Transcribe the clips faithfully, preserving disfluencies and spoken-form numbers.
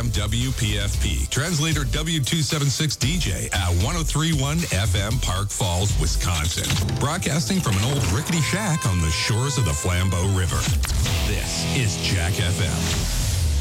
M W P F P. Translator W two seventy-six D J at one oh three point one F M Park Falls, Wisconsin. Broadcasting from an old rickety shack on the shores of the Flambeau River. This is Jack F M.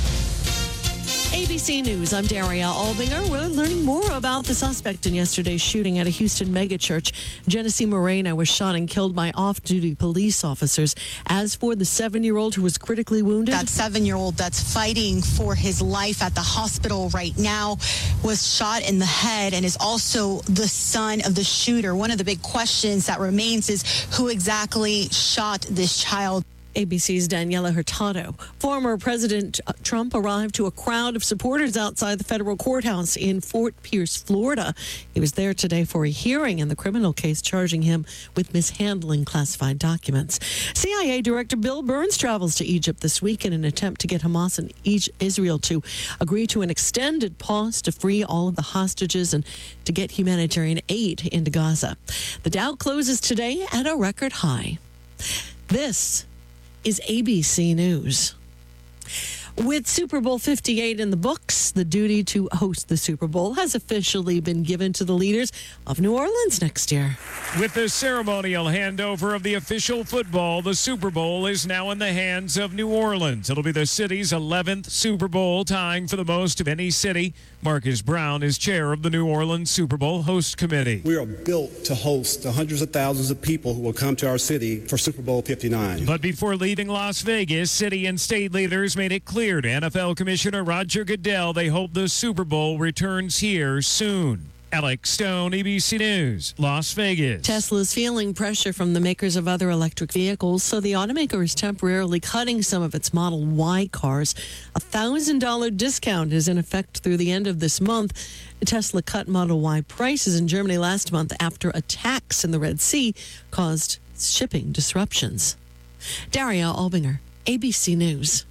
A B C News, I'm Daria Albinger. We're learning more about the suspect in yesterday's shooting at a Houston megachurch. Genesee Moreno was shot and killed by off-duty police officers. As for the seven-year-old who was critically wounded... That seven-year-old that's fighting for his life at the hospital right now was shot in the head and is also the son of the shooter. One of the big questions that remains is who exactly shot this child. A B C's Daniela Hurtado. Former President Trump arrived to a crowd of supporters outside the federal courthouse in Fort Pierce, Florida. He was there today for a hearing in the criminal case charging him with mishandling classified documents. C I A Director Bill Burns travels to Egypt this week in an attempt to get Hamas and Israel to agree to an extended pause to free all of the hostages and to get humanitarian aid into Gaza. The Dow closes today at a record high. This is A B C News. With Super Bowl fifty-eight in the books, the duty to host the Super Bowl has officially been given to the leaders of New Orleans next year. With the ceremonial handover of the official football, the Super Bowl is now in the hands of New Orleans. It'll be the city's eleventh Super Bowl, tying for the most of any city. Marcus Brown is chair of the New Orleans Super Bowl host committee. We are built to host the hundreds of thousands of people who will come to our city for Super Bowl fifty-nine. But before leaving Las Vegas, city and state leaders made it clear to N F L Commissioner Roger Goodell they hope the Super Bowl returns here soon. Alex Stone, A B C News, Las Vegas. Tesla's feeling pressure from the makers of other electric vehicles, so the automaker is temporarily cutting some of its Model Y cars. A one thousand dollars discount is in effect through the end of this month. Tesla cut Model Y prices in Germany last month after attacks in the Red Sea caused shipping disruptions. Daria Albinger, A B C News.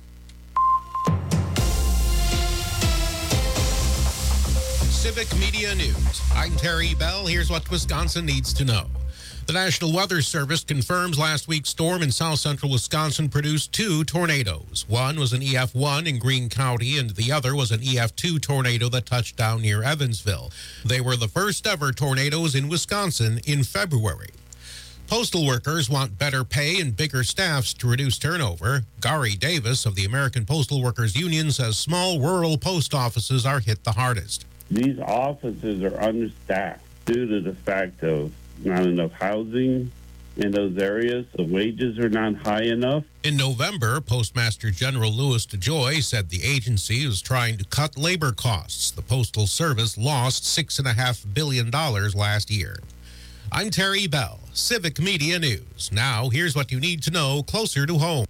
Civic Media News. I'm Terry Bell. Here's what Wisconsin needs to know. The National Weather Service confirms last week's storm in south central Wisconsin produced two tornadoes. One was an E F one in Greene County, and the other was an E F two tornado that touched down near Evansville. They were the first ever tornadoes in Wisconsin in February. Postal workers want better pay and bigger staffs to reduce turnover. Gary Davis of the American Postal Workers Union says small rural post offices are hit the hardest. These offices are understaffed due to the fact of not enough housing in those areas. The wages are not high enough. In November, Postmaster General Louis DeJoy said the agency was trying to cut labor costs. The Postal Service lost six point five billion dollars last year. I'm Terry Bell, Civic Media News. Now, here's what you need to know closer to home.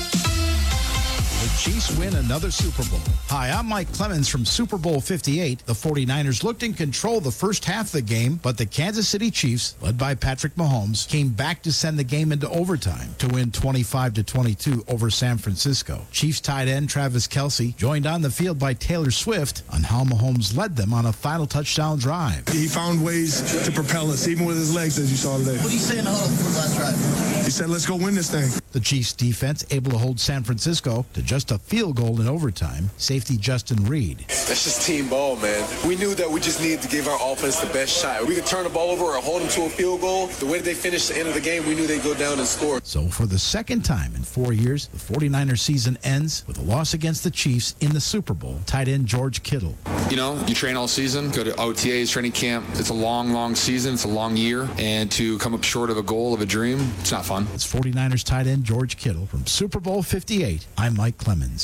The Chiefs win another Super Bowl. Hi, I'm Mike Clemens from Super Bowl fifty-eight. The forty-niners looked in control the first half of the game, but the Kansas City Chiefs, led by Patrick Mahomes, came back to send the game into overtime to win twenty-five to twenty-two over San Francisco. Chiefs tight end Travis Kelce joined on the field by Taylor Swift on how Mahomes led them on a final touchdown drive. He found ways to propel us, even with his legs, as you saw today. What did he say in the huddle for the last drive? He said, let's go win this thing. The Chiefs defense able to hold San Francisco to just a field goal in overtime. Safety Justin Reed. That's just team ball, man. We knew that we just needed to give our offense the best shot. We could turn the ball over or hold them to a field goal. The way they finished the end of the game, we knew they'd go down and score. So for the second time in four years, the forty-niners season ends with a loss against the Chiefs in the Super Bowl. Tight end George Kittle. You know, you train all season, go to O T As, training camp. It's a long, long season. It's a long year. And to come up short of a goal, of a dream, it's not fun. It's forty-niners tight end George Kittle from Super Bowl fifty-eight. I'm Mike Clemens.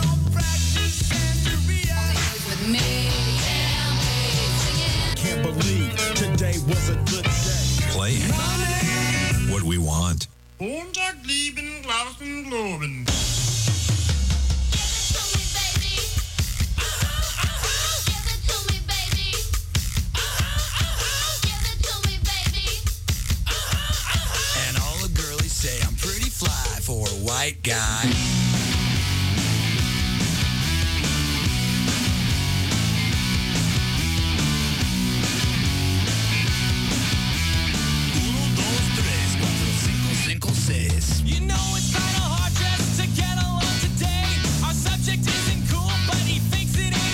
Can't believe today was a good day. Playing what we want. And all the girlies say I'm pretty fly for a white guy. You know it's kind of hard just to get along today. Our subject isn't cool, but he thinks it is.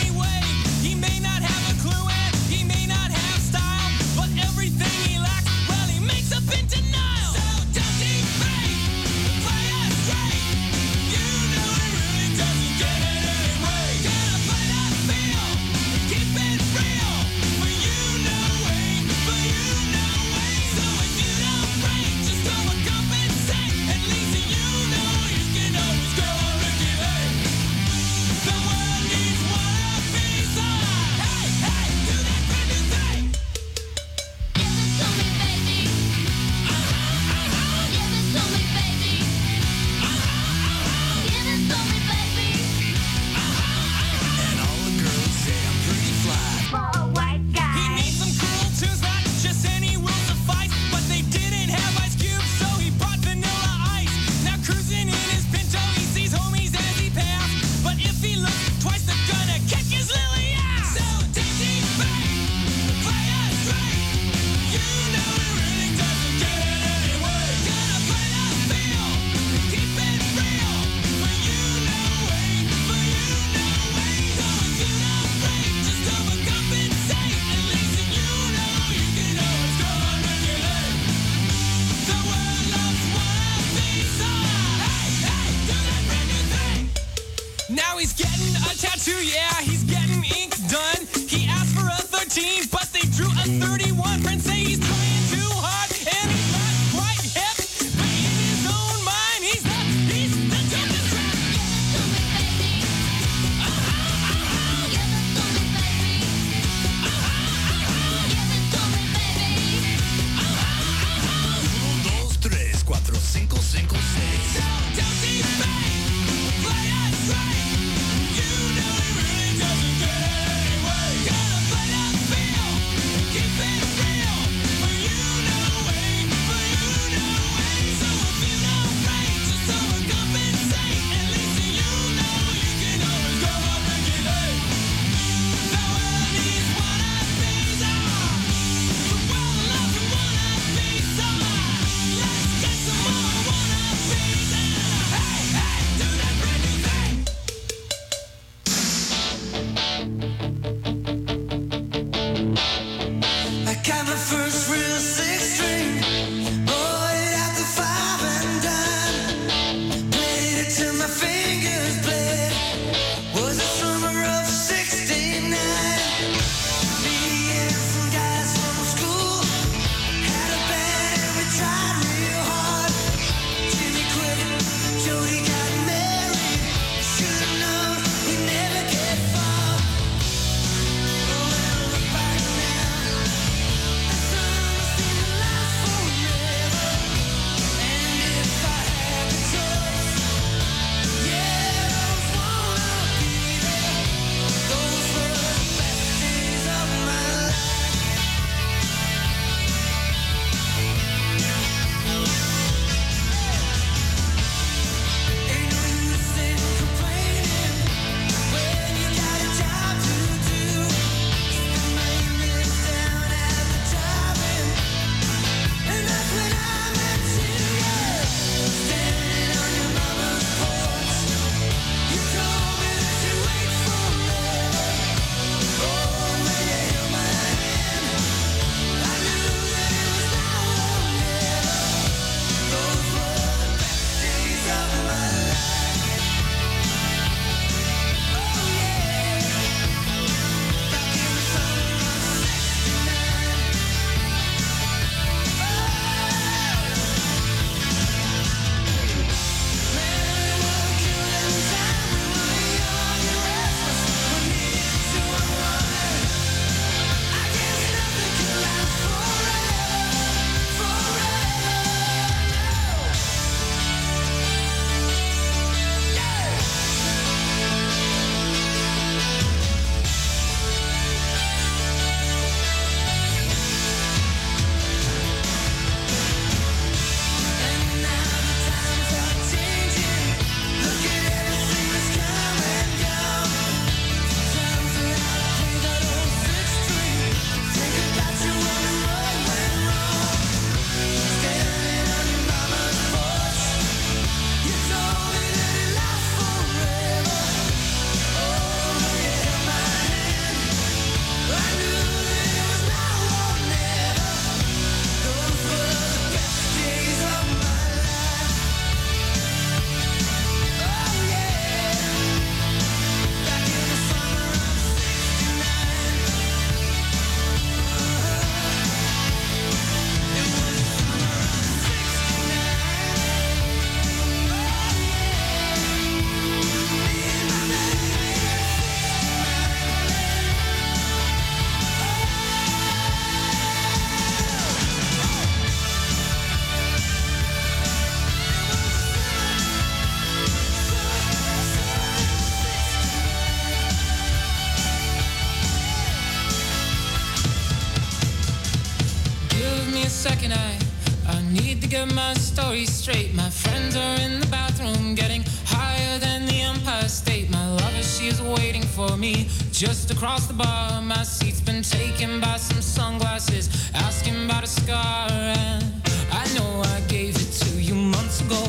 Just across the bar, my seat's been taken by some sunglasses, asking about a scar, and I know I gave it to you months ago.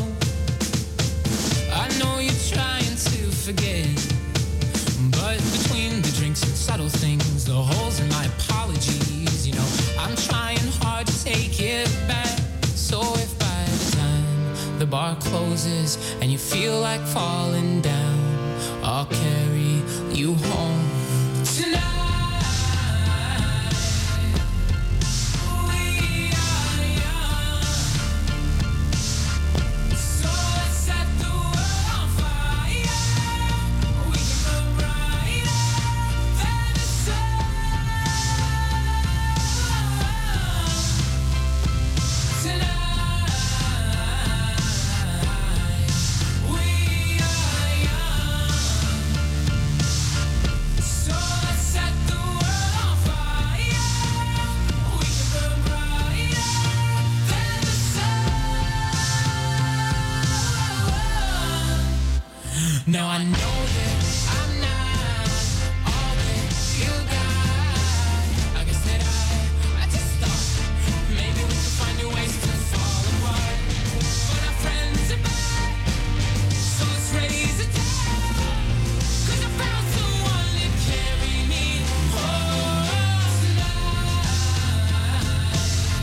I know you're trying to forget, but between the drinks and subtle things, the holes in my apologies, you know, I'm trying hard to take it back. So if by the time the bar closes and you feel like falling down, I'll carry you home tonight. Now I know that I'm not all that you got. I guess that I, I just thought maybe we could find new ways to fall apart. But our friends are back, so let's raise a toast. 'Cause I found someone to carry me home tonight.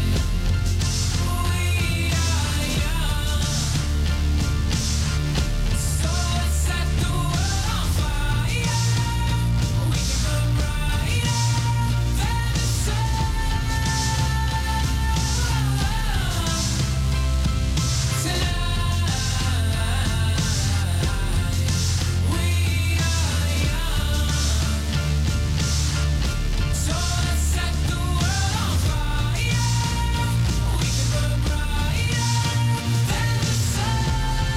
We are young, so let's set the world on fire. We can burn brighter than the sun tonight. We are young, so let's set the world on fire. We can burn brighter than the sun.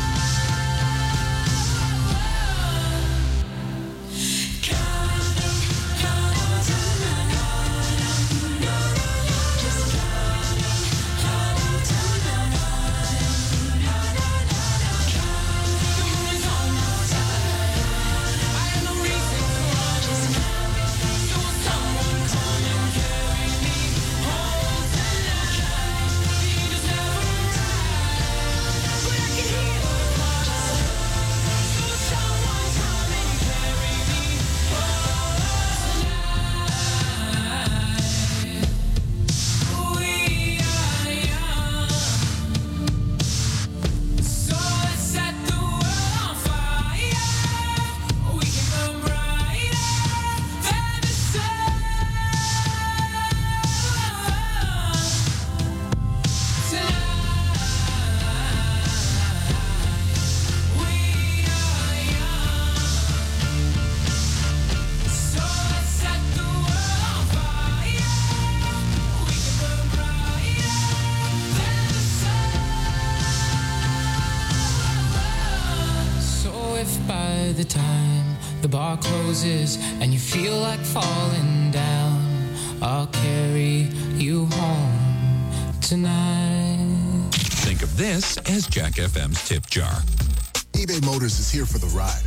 So if by the time the bar closes and you feel like falling down, I'll carry you home tonight. Think of this as Jack F M's tip jar. eBay Motors is here for the ride.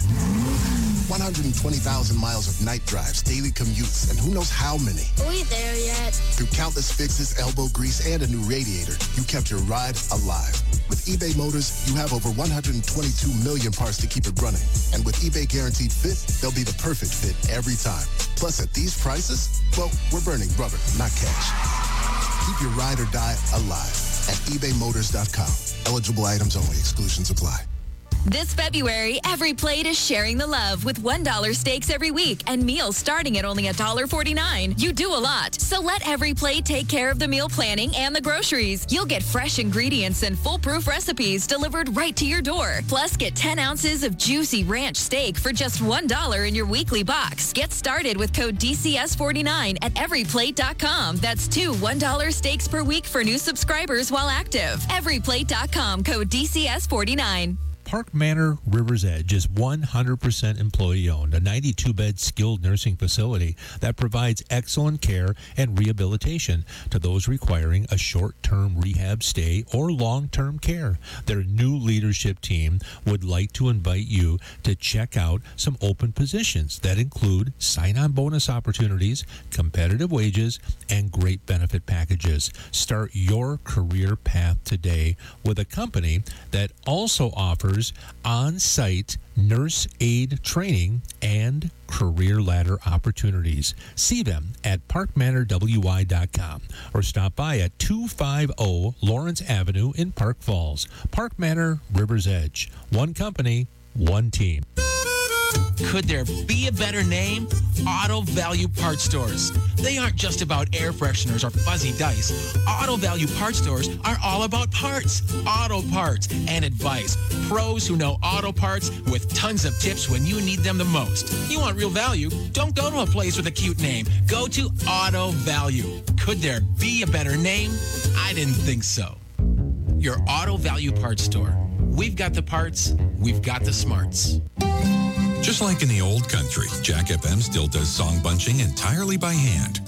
one hundred twenty thousand miles of night drives, daily commutes, and who knows how many. Are we there yet? Through countless fixes, elbow grease, and a new radiator, you kept your ride alive. With eBay Motors, you have over one hundred twenty-two million parts to keep it running. And with eBay Guaranteed Fit, they'll be the perfect fit every time. Plus, at these prices, well, we're burning rubber, not cash. Keep your ride or die alive at ebay motors dot com. Eligible items only. Exclusions apply. This February, Every Plate is sharing the love with one dollar steaks every week and meals starting at only one dollar forty-nine. You do a lot, so let Every Plate take care of the meal planning and the groceries. You'll get fresh ingredients and foolproof recipes delivered right to your door. Plus, get ten ounces of juicy ranch steak for just one dollar in your weekly box. Get started with code D C S forty-nine at every plate dot com. That's two one dollar steaks per week for new subscribers while active. every plate dot com, code D C S forty-nine. Park Manor River's Edge is one hundred percent employee-owned, a ninety-two bed skilled nursing facility that provides excellent care and rehabilitation to those requiring a short-term rehab stay or long-term care. Their new leadership team would like to invite you to check out some open positions that include sign-on bonus opportunities, competitive wages, and great benefit packages. Start your career path today with a company that also offers on-site nurse aid training and career ladder opportunities. See them at park manor w y dot com or stop by at two fifty Lawrence Avenue in Park Falls. Park Manor River's Edge. One company, one team. Could there be a better name? Auto Value Parts Stores. They aren't just about air fresheners or fuzzy dice. Auto Value Parts Stores are all about parts, auto parts, and advice. Pros who know auto parts with tons of tips when you need them the most. You want real value? Don't go to a place with a cute name. Go to Auto Value. Could there be a better name? I didn't think so. Your Auto Value Parts Store. We've got the parts. We've got the smarts. Just like in the old country, Jack F M still does song bunching entirely by hand.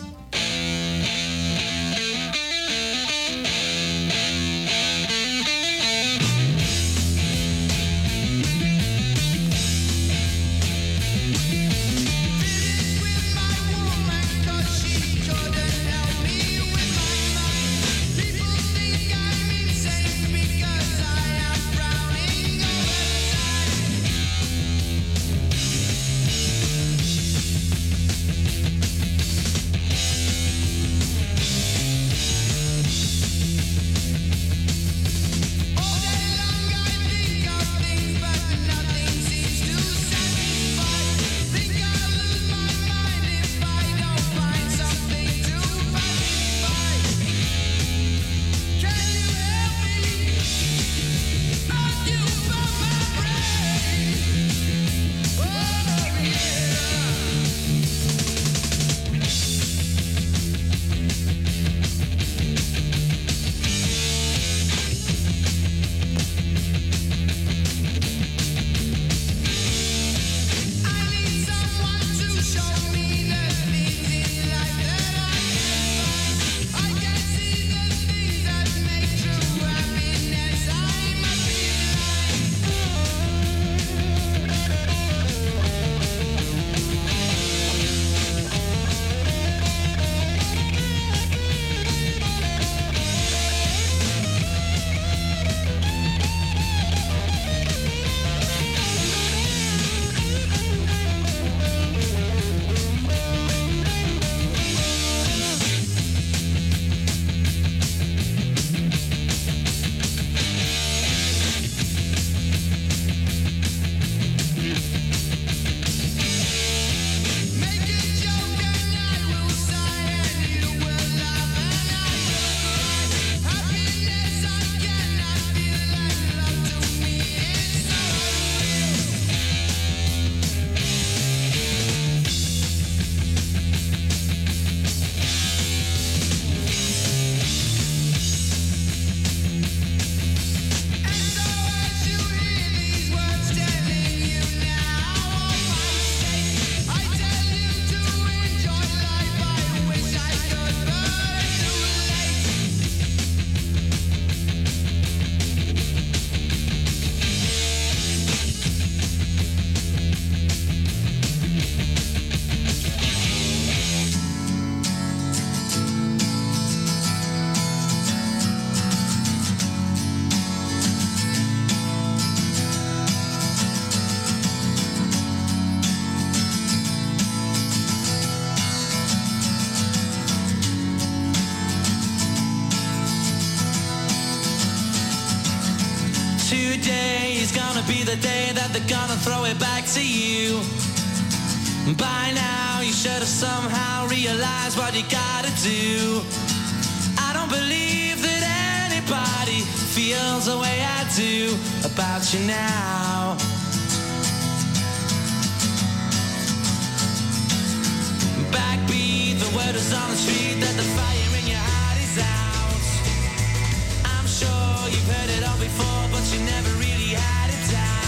Today is gonna be the day that they're gonna throw it back to you. By now you should have somehow realized what you gotta do. I don't believe that anybody feels the way I do about you now. Backbeat, the word is on the street that the fire in your heart is out. I'm sure you've heard it all before, but you never really had it down.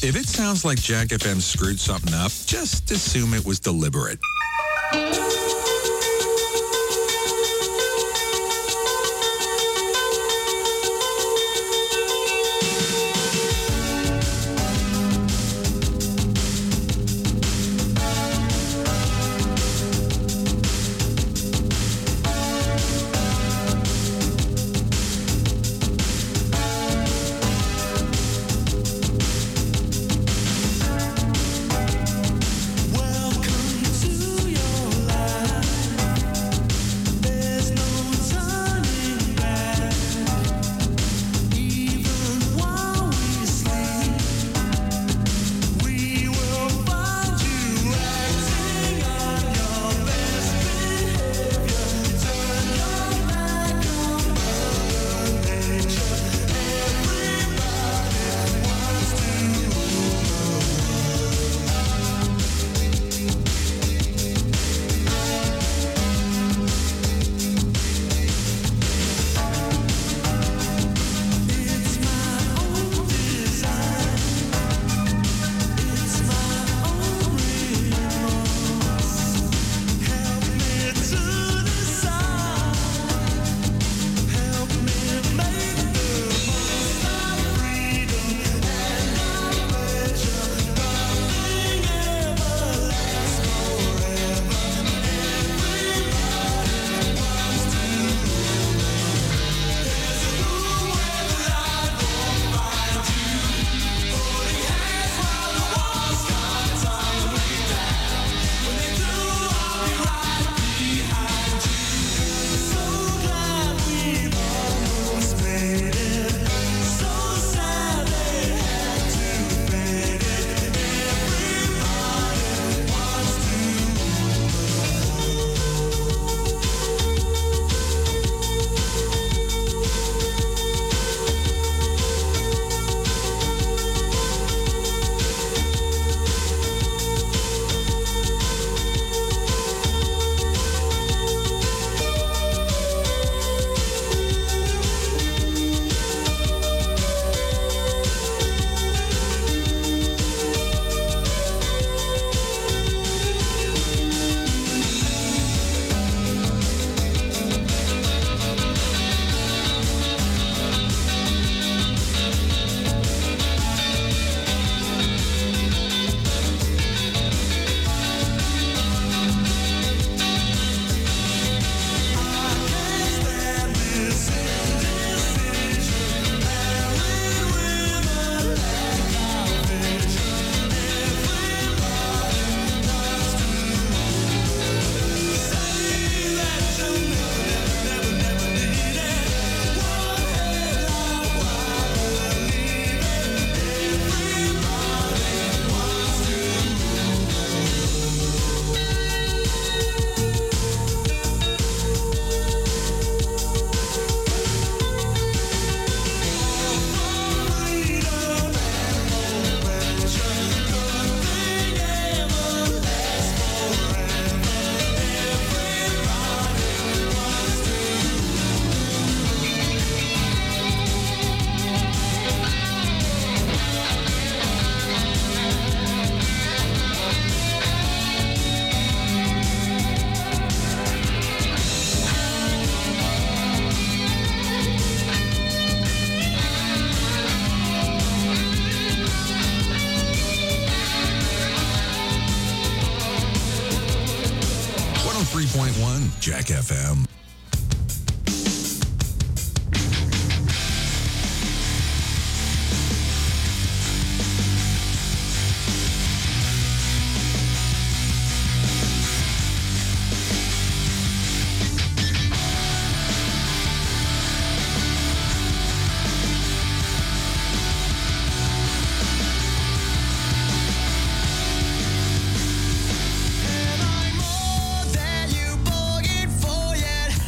If it sounds like Jack F M screwed something up, just assume it was deliberate. three point one Jack F M. Than you bargained for yet.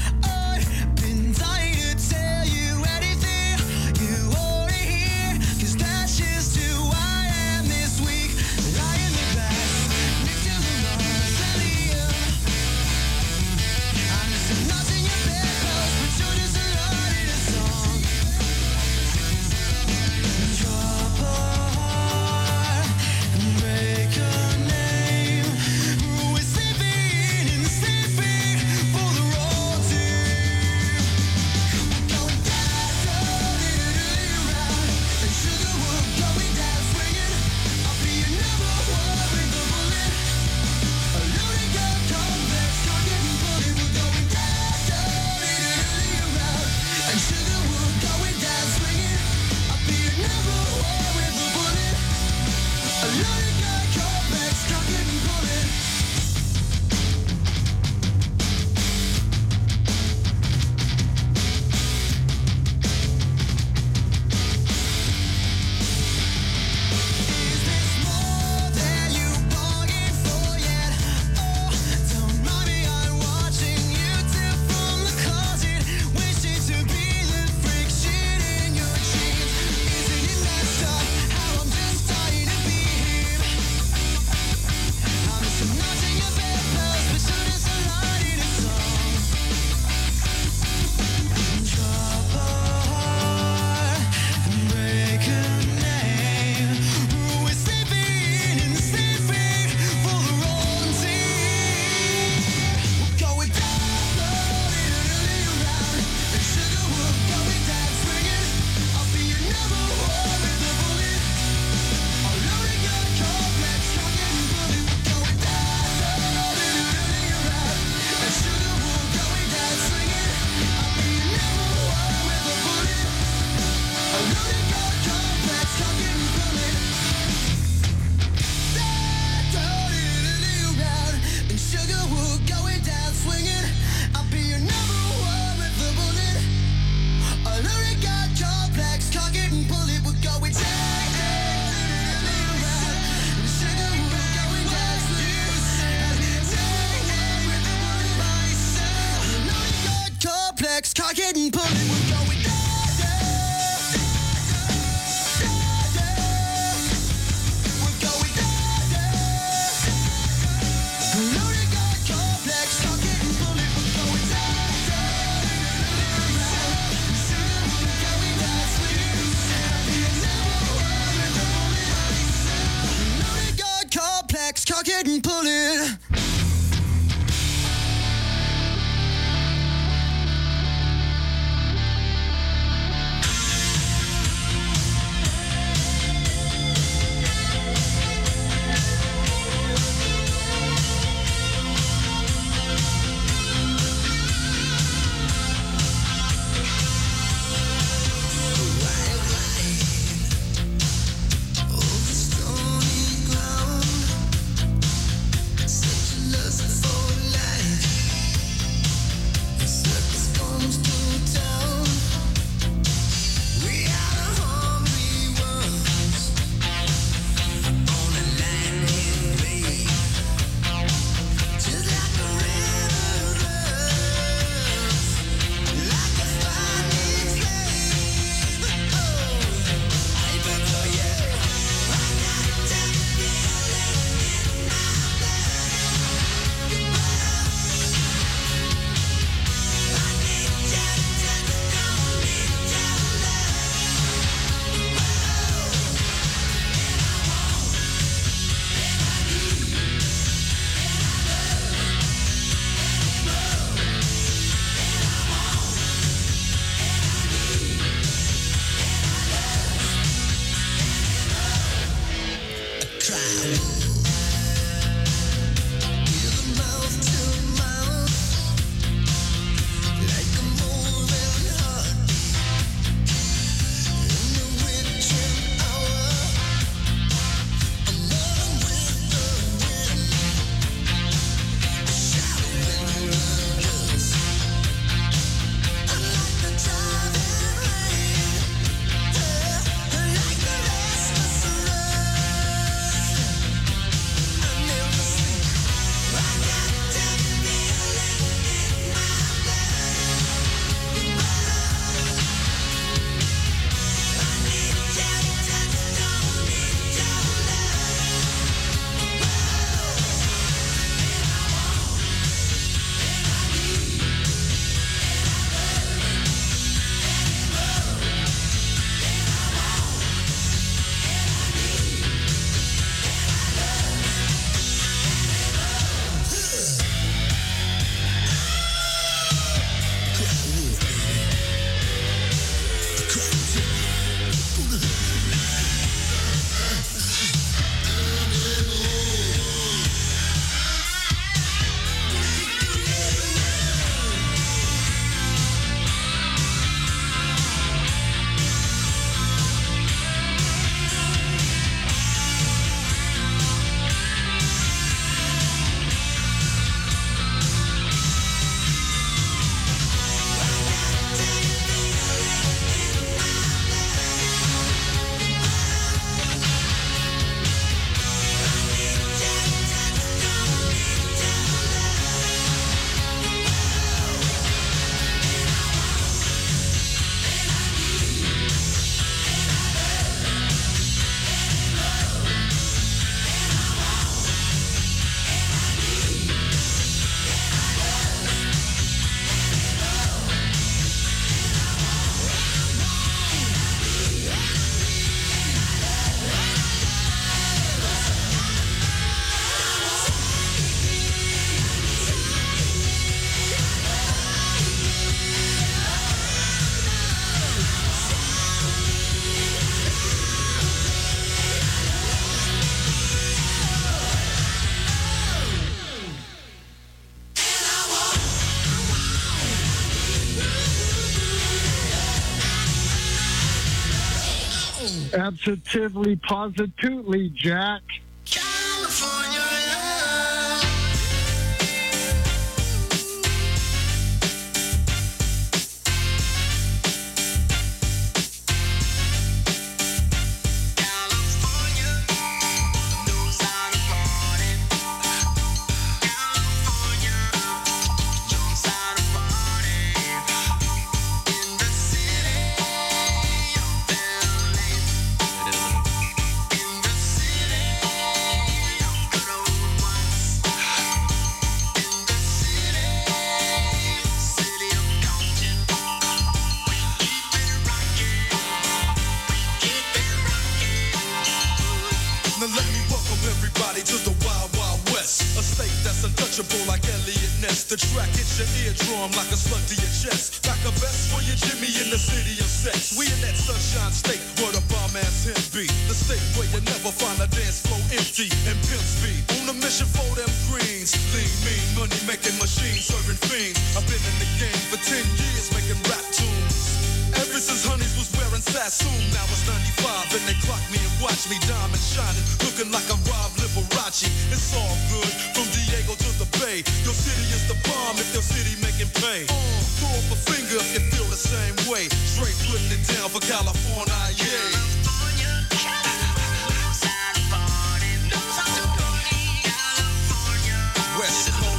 Absolutely, positively, Jack. California love. California knows how to party. California knows how to party. In the city of L A. In the city of good old ones. In the city, city of Compton. We keep it rocking. Keep it rocking. Now let me welcome everybody to the Wild Wild West, a state that's untouchable like Elliot Ness. The track hits your eardrum like a slug to your chest. Back a vest for your Jimmy in the city of sex. We in that sunshine state where the bomb ass him be. The state where you never find a dance floor empty and pimp speed. On a mission for them greens. Lean, mean, money making machines serving fiends. I've been in the game for ten years making rap tunes. Ever since Honeys was wearing Sassoon, now it's ninety-five and they clock me and watch me diamond shining, looking like a Rob Liberace. It's all good from Diego to the Bay. Your city is the bomb if your city making pay. Uh, throw up a finger if you feel the same way. Straight putting it down for California, yeah. West Coast.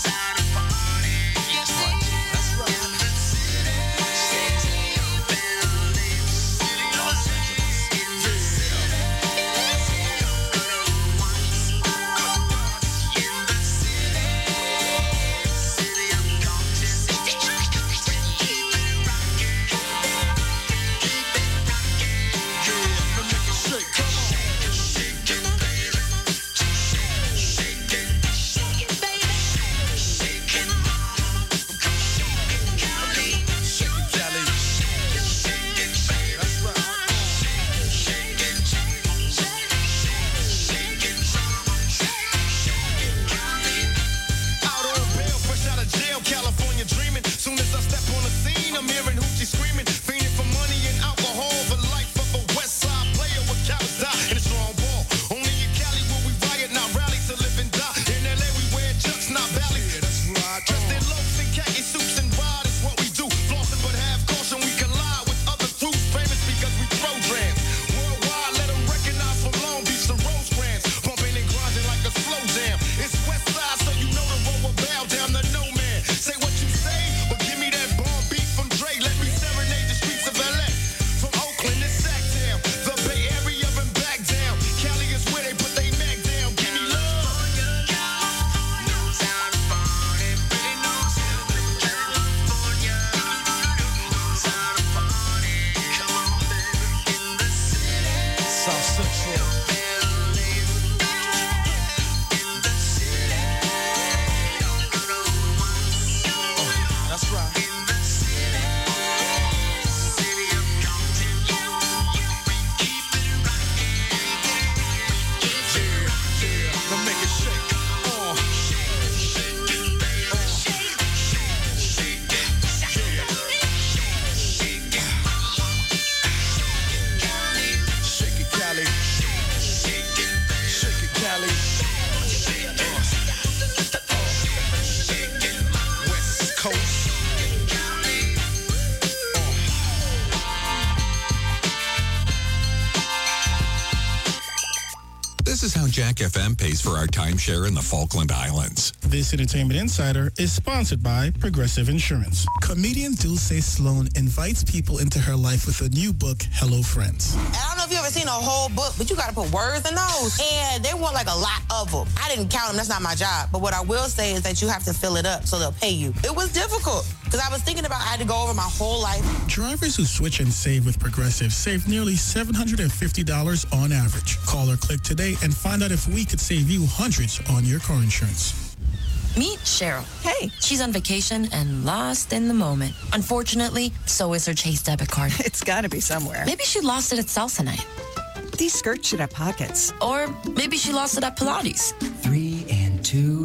This is how Jack F M pays for our timeshare in the Falkland Islands. This Entertainment Insider is sponsored by Progressive Insurance. Comedian Dulce Sloan invites people into her life with a new book, Hello Friends. I don't know if you ever seen a whole book, but you got to put words in those. And they want like a lot of them. I didn't count them. That's not my job. But what I will say is that you have to fill it up so they'll pay you. It was difficult because I was thinking about I had to go over my whole life. Drivers who switch and save with Progressive save nearly seven hundred fifty dollars on average. Call or click today and find out if we could save you hundreds on your car insurance. Meet Cheryl. Hey. She's on vacation and lost in the moment. Unfortunately, so is her Chase debit card. It's got to be somewhere. Maybe she lost it at salsa night. These skirts should have pockets. Or maybe she lost it at Pilates. Three and two and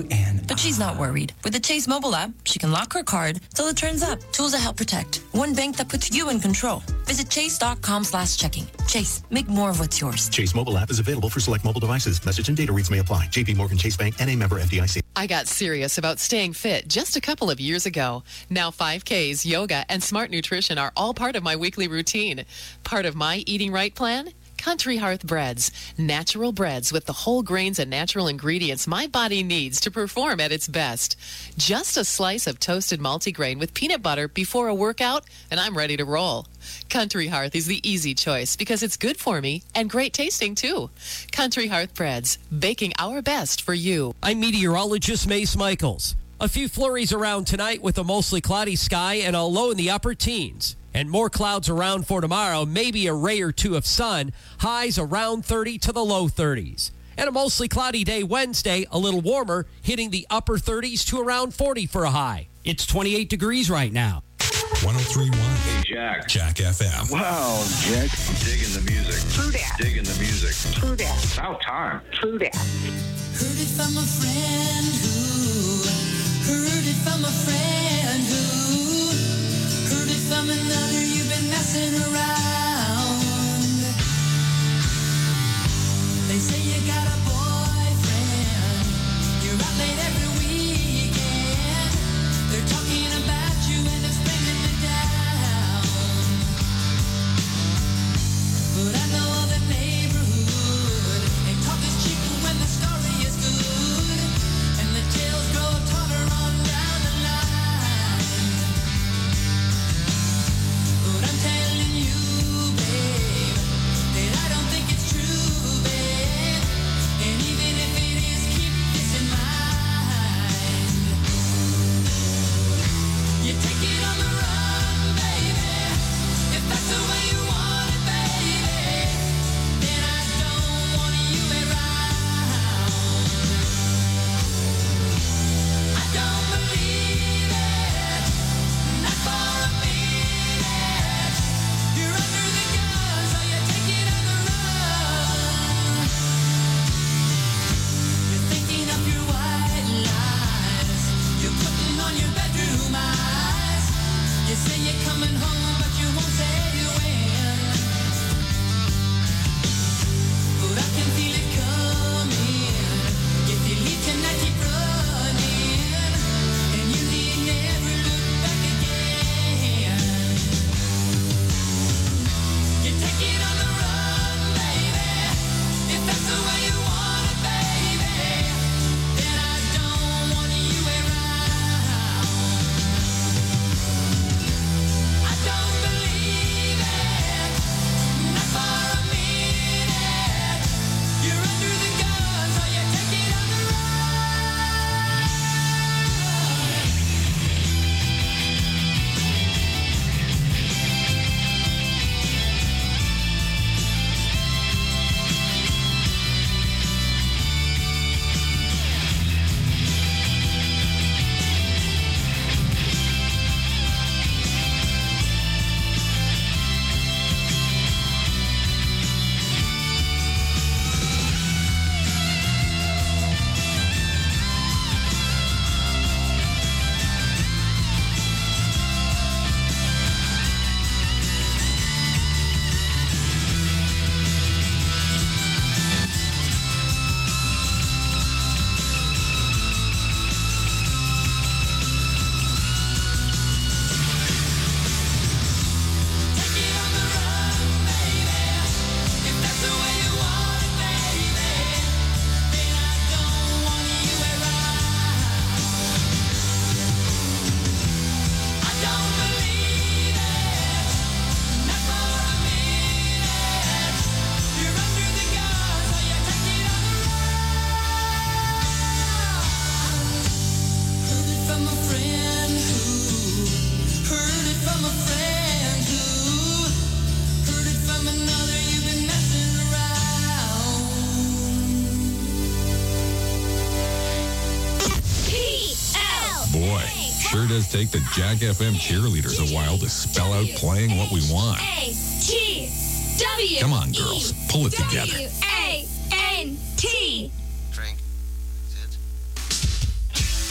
But she's not worried. With the Chase mobile app, she can lock her card till it turns up. Tools that help protect. One bank that puts you in control. Visit chase.com slash checking. Chase, make more of what's yours. Chase mobile app is available for select mobile devices. Message and data rates may apply. J P Morgan Chase Bank, N A member F D I C. I got serious about staying fit just a couple of years ago. Now five Ks, yoga, and smart nutrition are all part of my weekly routine. Part of my eating right plan? Country Hearth Breads. Natural breads with the whole grains and natural ingredients my body needs to perform at its best. Just a slice of toasted multigrain with peanut butter before a workout, and I'm ready to roll. Country Hearth is the easy choice because it's good for me and great tasting too. Country Hearth Breads, baking our best for you. I'm meteorologist Mace Michaels. A few flurries around tonight with a mostly cloudy sky and a low in the upper teens. And more clouds around for tomorrow, maybe a ray or two of sun, highs around thirty to the low thirties. And a mostly cloudy day Wednesday, a little warmer, hitting the upper thirties to around forty for a high. It's twenty-eight degrees right now. one oh three point one Hey, Jack. Jack F M. Wow, Jack. I'm digging the music. True that. Digging the music. True that. About time. True that. Heard it from a friend who heard it from a friend who heard it from another. You've been messing around. They say you got a boyfriend. You're out late every weekend. They're talking about you and it's bringing me down. But I know the neighborhood and talk is cheap when the story is good. And the tales grow taller on down the line. But I'm telling you, babe, that I don't think it's true, babe. And even if it is, keep this in mind. You take it on the run, baby. If that's the way you want it, baby, then I don't want you around. I don't believe it, not for a minute. You're under the gun, so you take it on the run. You're thinking of your white lies. You're putting on your bedroom eyes. You say you're coming home, but you won't say when. But I can feel it coming. If you leave tonight, keep running, and you need never look back again. You take it on the run, baby. If that's the way you want it, baby, then I don't want you around. I don't believe it, not for a minute. You're under the gun, so you take it on the run. If that's the way you want it, baby, then I don't want you around. I don't believe it, not for a minute. You're under the gun, so you take it on the run. Heard it from a friend who heard it from a friend who heard it from another. You've been messing around. P L Boy, sure does take the Jack F M cheerleaders a while to spell out playing what we want. A T W. Come on, girls, pull it together. A N T. Drink.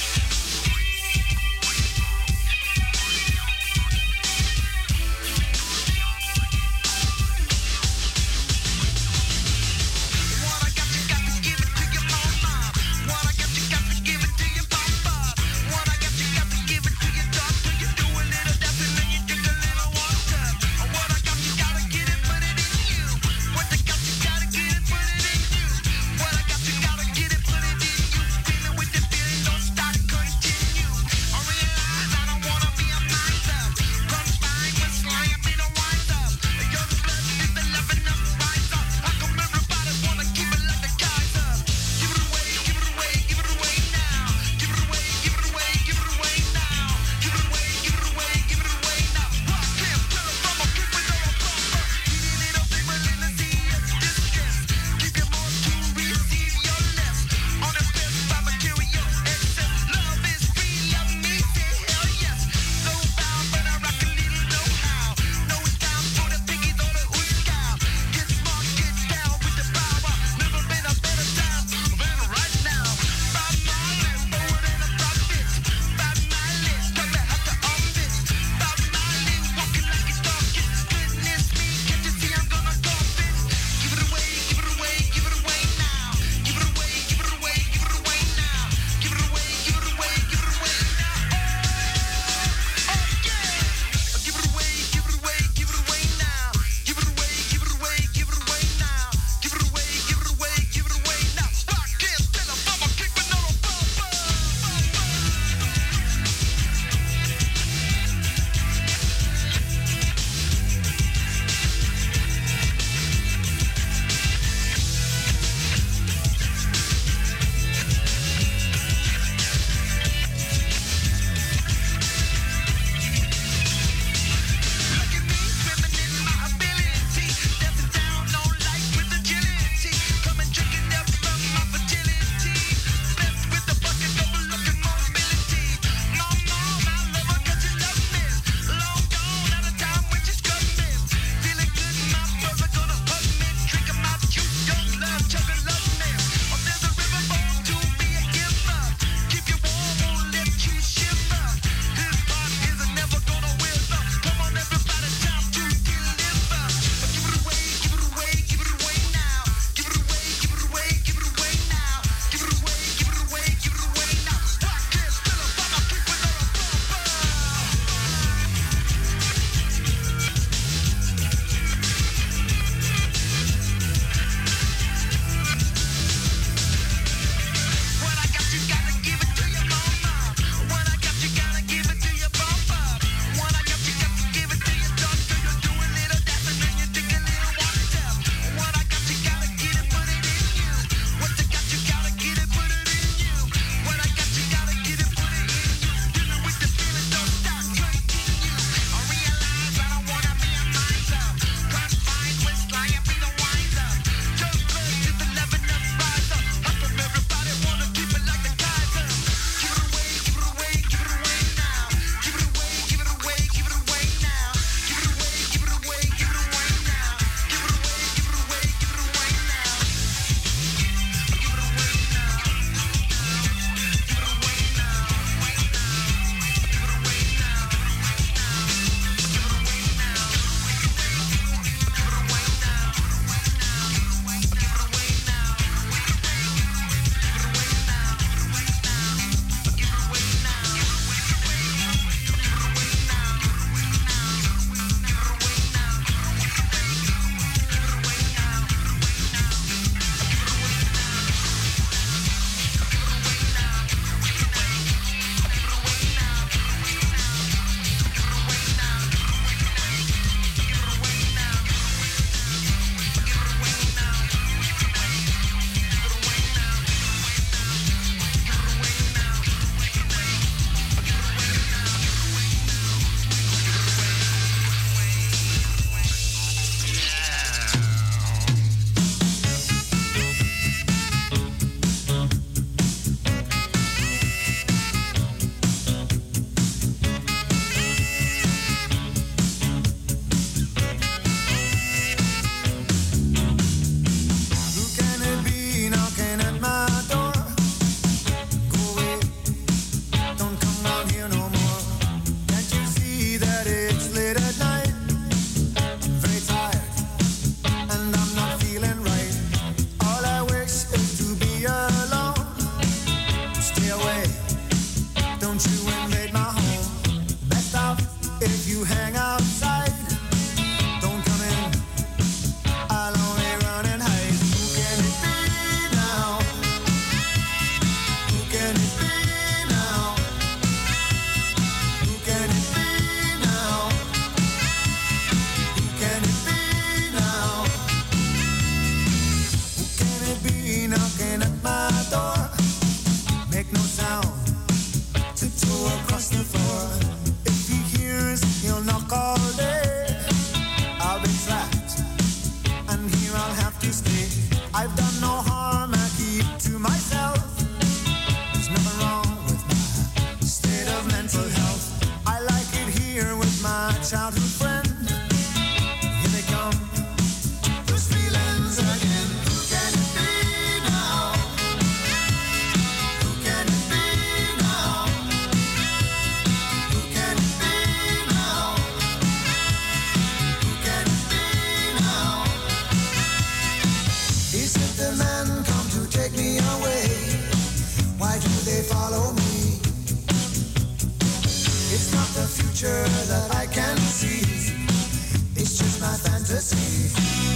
If you hang outside, don't come in. I'll only run and hide. Who can it be now? Who can it be now? Who can it be now? Who can it be now? Who can it be knocking at my door? Make no sound. Tiptoe across the floor. If he hears, he'll knock all day. I'll be trapped, and here I'll have to stay. I've done no harm, I keep to myself. There's nothing wrong with my state of mental health. I like it here with my childhood friend. Here they come, those feelings again. Who can it be now? Who can it be now? Who can it be now? Who can it be now? Is it the men come to take me away? Why do they follow me? It's not the future that I can see. It's just my fantasy.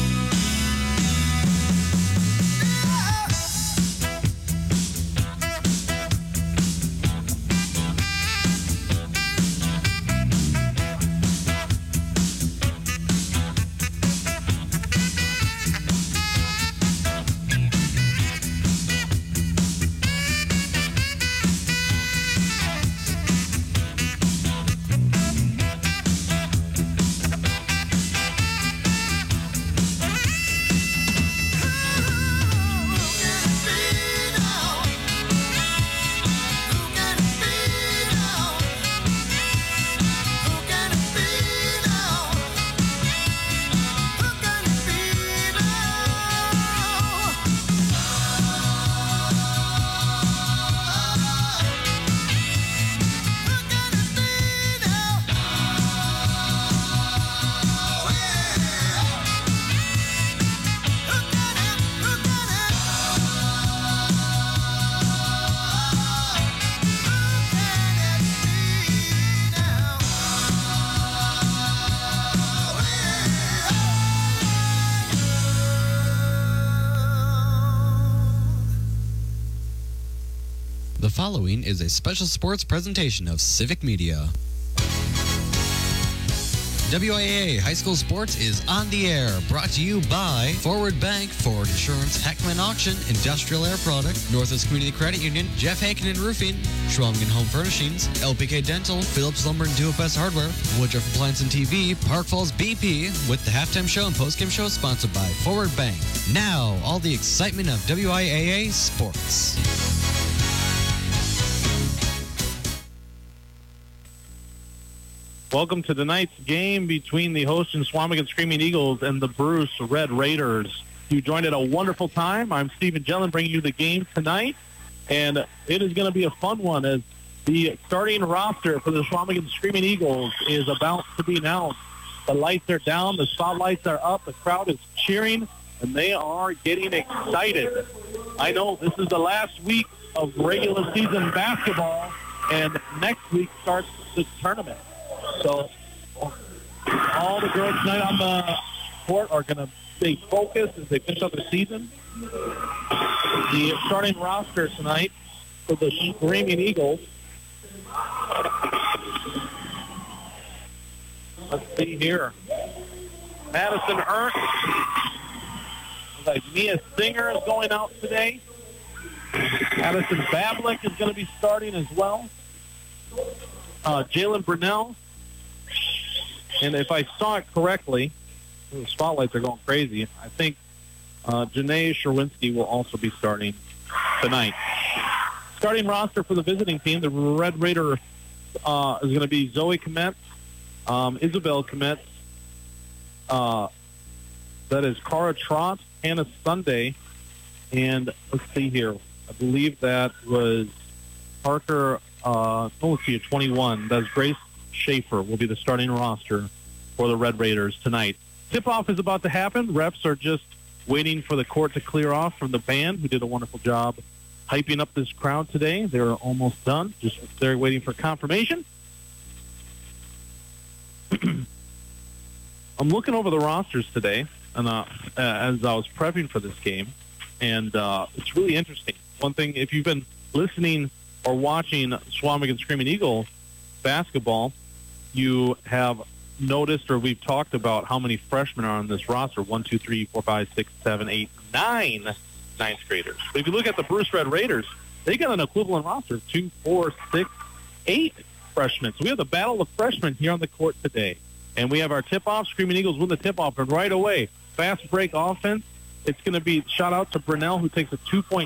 The following is a special sports presentation of Civic Media. W I A A High School Sports is on the air, brought to you by Forward Bank, Forward Insurance, Heckman Auction, Industrial Air Products, Northwest Community Credit Union, Jeff Haken Roofing, Schwalmgen Home Furnishings, L P K Dental, Phillips Lumber and Duo-Best Hardware, Woodruff Appliance and T V, Park Falls B P, with the halftime show and postgame show sponsored by Forward Bank. Now, all the excitement of W I A A sports. Welcome to tonight's game between the host and Swamigan Screaming Eagles and the Bruce Red Raiders. You joined at a wonderful time. I'm Stephen Jellin bringing you the game tonight, and it is going to be a fun one as the starting roster for the Swamigan Screaming Eagles is about to be announced. The lights are down, the spotlights are up, the crowd is cheering, and they are getting excited. I know this is the last week of regular season basketball, and next week starts the tournament. So all the girls tonight on the court are going to stay focused as they finish up the season. The starting roster tonight for the Screaming Eagles. Let's see here. Madison Ernst. Like Mia Singer is going out today. Addison Bablik is going to be starting as well. Uh, Jalen Brunell. And if I saw it correctly, the spotlights are going crazy. I think uh, Janae Sherwinski will also be starting tonight. Starting roster for the visiting team, the Red Raider uh, is going to be Zoe Kometz, um, Isabel Kometz, uh, that is Cara Trott, Hannah Sunday, and let's see here. I believe that was Parker, uh, oh, let's see, twenty-one. That's Grace Schaefer will be the starting roster for the Red Raiders tonight. Tip-off is about to happen. Refs are just waiting for the court to clear off from the band, who did a wonderful job hyping up this crowd today. They're almost done. Just they're waiting for confirmation. I'm looking over the rosters today, and uh, as I was prepping for this game, and uh, it's really interesting. One thing, if you've been listening or watching Swamigan Screaming Eagle basketball, you have noticed, or we've talked about how many freshmen are on this roster. One, two, three, four, five, six, seven, eight, nine ninth graders. But if you look at the Bruce Red Raiders, they got an equivalent roster of two, four, six, eight freshmen. So we have the battle of freshmen here on the court today. And we have our tip-off. Screaming Eagles win the tip-off, and right away, fast break offense. It's going to be shout out to Brunel, who takes a two-point